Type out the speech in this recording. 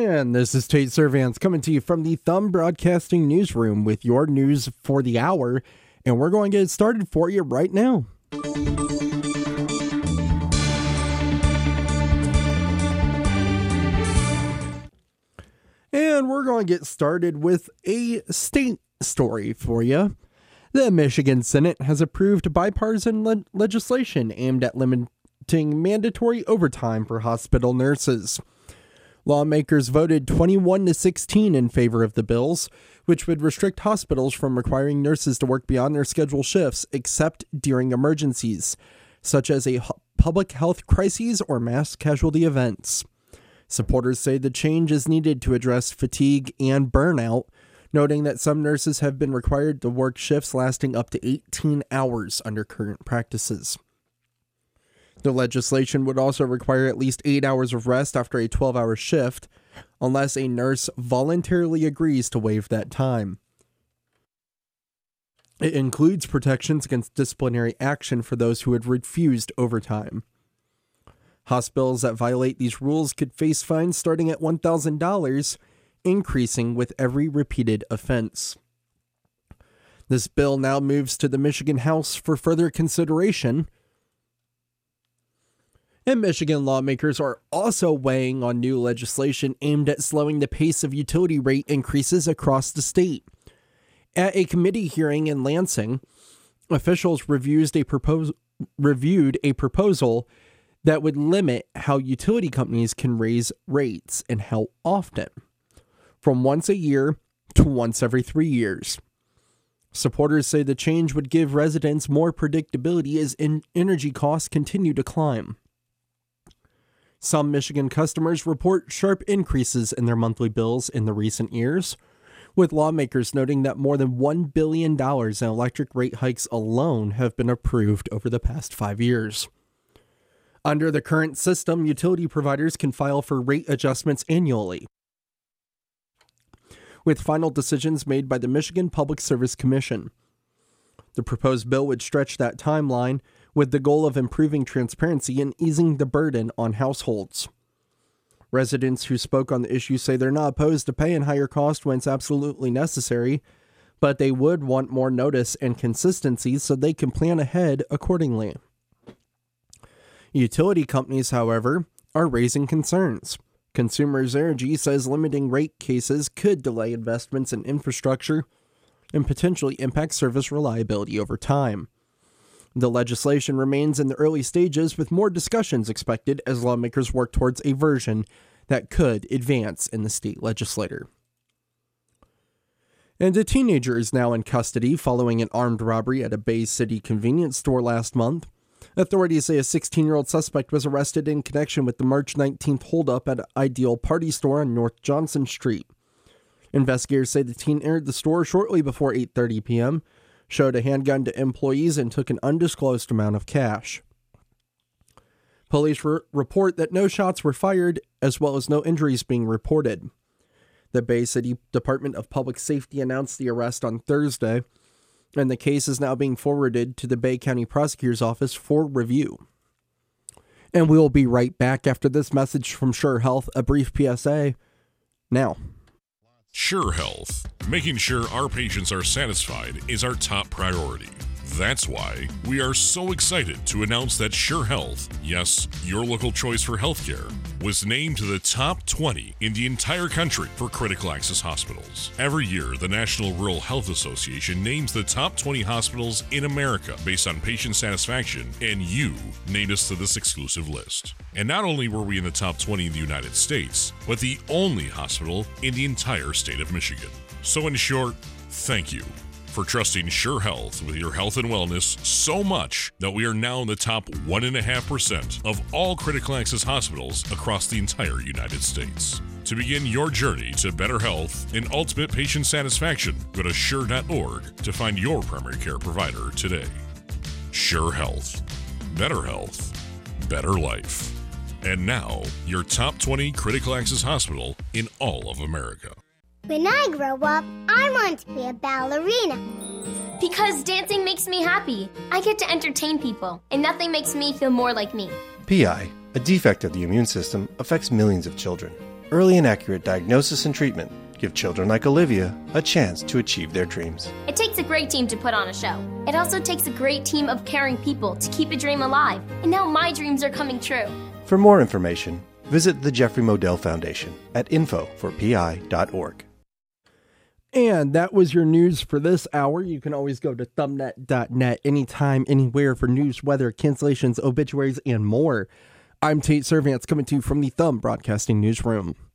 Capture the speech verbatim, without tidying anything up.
And this is Tate Servance coming to you from the Thumb Broadcasting Newsroom with your news for the hour. And we're going to get started for you right now. And we're going to get started with a state story for you. The Michigan Senate has approved bipartisan le- legislation aimed at limiting mandatory overtime for hospital nurses. Lawmakers voted twenty-one to sixteen in favor of the bills, which would restrict hospitals from requiring nurses to work beyond their scheduled shifts except during emergencies, such as a public health crises or mass casualty events. Supporters say the change is needed to address fatigue and burnout, noting that some nurses have been required to work shifts lasting up to eighteen hours under current practices. The legislation would also require at least eight hours of rest after a twelve-hour shift, unless a nurse voluntarily agrees to waive that time. It includes protections against disciplinary action for those who had refused overtime. Hospitals that violate these rules could face fines starting at one thousand dollars, increasing with every repeated offense. This bill now moves to the Michigan House for further consideration. And Michigan lawmakers are also weighing on new legislation aimed at slowing the pace of utility rate increases across the state. At a committee hearing in Lansing, officials reviewed a, propos- reviewed a proposal that would limit how utility companies can raise rates and how often, from once a year to once every three years. Supporters say the change would give residents more predictability as in- energy costs continue to climb. Some Michigan customers report sharp increases in their monthly bills in the recent years, with lawmakers noting that more than one billion dollars in electric rate hikes alone have been approved over the past five years. Under the current system, utility providers can file for rate adjustments annually, with final decisions made by the Michigan Public Service Commission. The proposed bill would stretch that timeline with the goal of improving transparency and easing the burden on households. Residents who spoke on the issue say they're not opposed to paying higher costs when it's absolutely necessary, but they would want more notice and consistency so they can plan ahead accordingly. Utility companies, however, are raising concerns. Consumers Energy says limiting rate cases could delay investments in infrastructure and potentially impact service reliability over time. The legislation remains in the early stages, with more discussions expected as lawmakers work towards a version that could advance in the state legislature. And a teenager is now in custody following an armed robbery at a Bay City convenience store last month. Authorities say a sixteen-year-old suspect was arrested in connection with the March nineteenth holdup at an Ideal Party store on North Johnson Street. Investigators say the teen entered the store shortly before eight thirty p.m., showed a handgun to employees, and took an undisclosed amount of cash. Police re- report that no shots were fired, as well as no injuries being reported. The Bay City Department of Public Safety announced the arrest on Thursday, and the case is now being forwarded to the Bay County Prosecutor's Office for review. And we will be right back after this message from Sure Health, a brief P S A. Now. Sure Health. Making sure our patients are satisfied is our top priority. That's why we are so excited to announce that Sure Health, yes, your local choice for healthcare, was named to the top twenty in the entire country for critical access hospitals. Every year, the National Rural Health Association names the top twenty hospitals in America based on patient satisfaction, and you named us to this exclusive list. And not only were we in the top twenty in the United States, but the only hospital in the entire state of Michigan. So in short, thank you for trusting Sure Health with your health and wellness so much that we are now in the top one point five percent of all critical access hospitals across the entire United States. To begin your journey to better health and ultimate patient satisfaction, go to sure dot org to find your primary care provider today. Sure Health. Better health. Better life. And now, your top twenty critical access hospital in all of America. When I grow up, I want to be a ballerina. Because dancing makes me happy. I get to entertain people, and nothing makes me feel more like me. P I, a defect of the immune system, affects millions of children. Early and accurate diagnosis and treatment give children like Olivia a chance to achieve their dreams. It takes a great team to put on a show. It also takes a great team of caring people to keep a dream alive. And now my dreams are coming true. For more information, visit the Jeffrey Modell Foundation at info for p i dot org. And that was your news for this hour. You can always go to thumbnet dot net anytime, anywhere for news, weather, cancellations, obituaries, and more. I'm Tate Servants coming to you from the Thumb Broadcasting Newsroom.